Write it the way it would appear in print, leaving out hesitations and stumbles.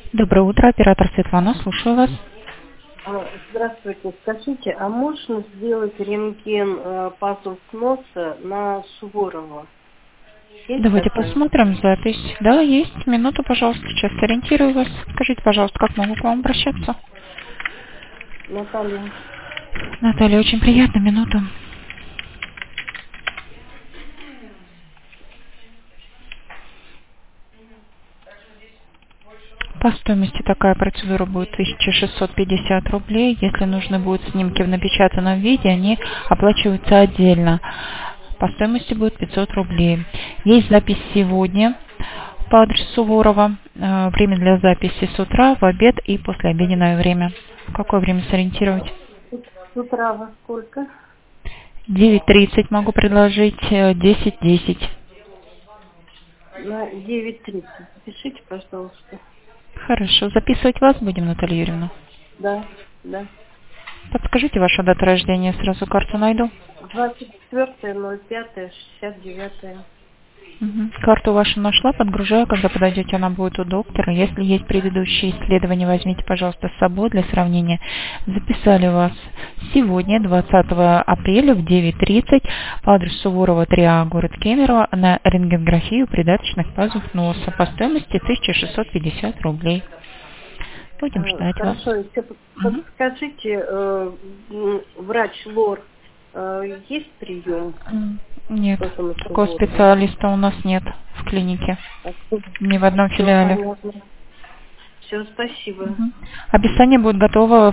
Доброе утро, оператор Светлана, слушаю вас. Здравствуйте. Скажите, а можно сделать рентген пазух носа на Суворова? Есть Давайте такое? посмотрим запись. Да, есть. Минуту, пожалуйста, сейчас ориентирую вас. Скажите, пожалуйста, как могу к вам обращаться? Наталья. Наталья, очень приятно, минуту. По стоимости такая процедура будет 1650 рублей. Если нужны будут снимки в напечатанном виде, они оплачиваются отдельно. По стоимости будет 500 рублей. Есть запись сегодня по адресу Суворова. Время для записи с утра, в обед и послеобеденное время. В какое время сориентировать? С утра во сколько? 9:30 могу предложить, 10:10. На 9:30. Запишите, пожалуйста. Хорошо. Записывать вас будем, Наталья Юрьевна? Да, да. Подскажите вашу дату рождения, сразу карту найду. 24.05.69. Мгм. Карту вашу нашла, подгружаю, когда подойдете, она будет у доктора. Если есть предыдущие исследования, возьмите, пожалуйста, с собой для сравнения. Записали вас сегодня, 20 апреля в 9:30 по адресу Суворова 3А, город Кемерово, на рентгенографию придаточных пазух носа по стоимости 1650 рублей. Будем ждать вас. Хорошо, еще Мгм. подскажите, врач Лор, есть прием? Нет, Тоже на такого Суворова. специалиста у нас нет в клинике, ни в одном Все филиале. понятно. Все, спасибо. Мгм. Описание будет готово